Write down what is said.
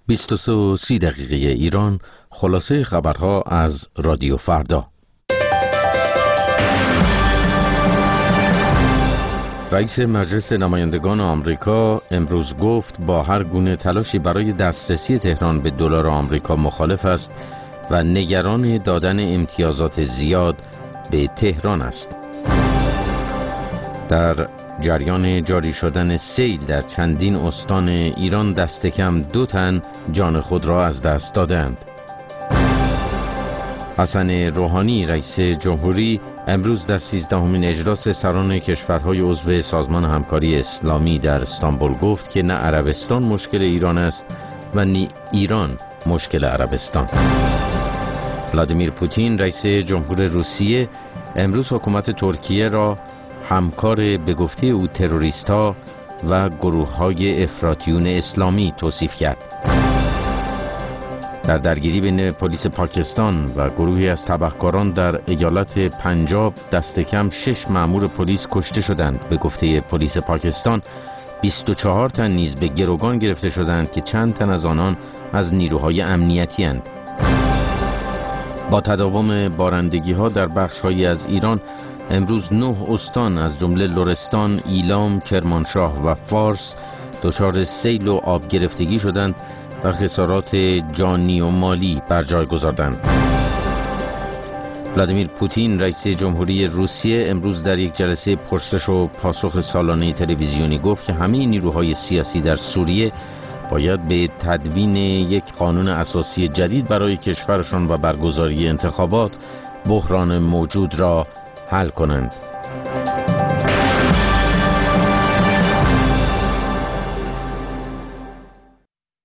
23 و 30 دقیقه ایران، خلاصه خبرها از رادیو فردا. رئیس مجلس نمایندگان آمریکا امروز گفت با هر گونه تلاشی برای دسترسی تهران به دلار آمریکا مخالف است و نگران دادن امتیازات زیاد به تهران است. در جریان جاری شدن سیل در چندین استان ایران دست کم 2 تن جان خود را از دست دادند. حسن روحانی رئیس جمهوری امروز در 13مین اجلاس سران کشورهای عضو سازمان همکاری اسلامی در استانبول گفت که نه عربستان مشکل ایران است و نه ایران مشکل عربستان. ولادیمیر پوتین رئیس جمهور روسیه امروز حکومت ترکیه را همکار به گفته او تروریست‌ها و گروه‌های افراطیون اسلامی توصیف کرد. در درگیری بین پلیس پاکستان و گروهی از تبهکاران در ایالت پنجاب دست کم 6 مأمور پلیس کشته شدند. به گفته پلیس پاکستان 24 تن نیز به گروگان گرفته شدند که چند تن از آنان از نیروهای امنیتی اند. با تداوم بارندگی‌ها در بخش‌هایی از ایران امروز 9 استان از جمله لرستان، ایلام، کرمانشاه و فارس دچار سیل و آب گرفتگی شدند و خسارات جانی و مالی بر جای گذاردند. ولادیمیر پوتین رئیس جمهوری روسیه امروز در یک جلسه پرسش و پاسخ سالانه تلویزیونی گفت که همه نیروهای سیاسی در سوریه باید به تدوین یک قانون اساسی جدید برای کشورشان و برگزاری انتخابات بحران موجود را حل کنند.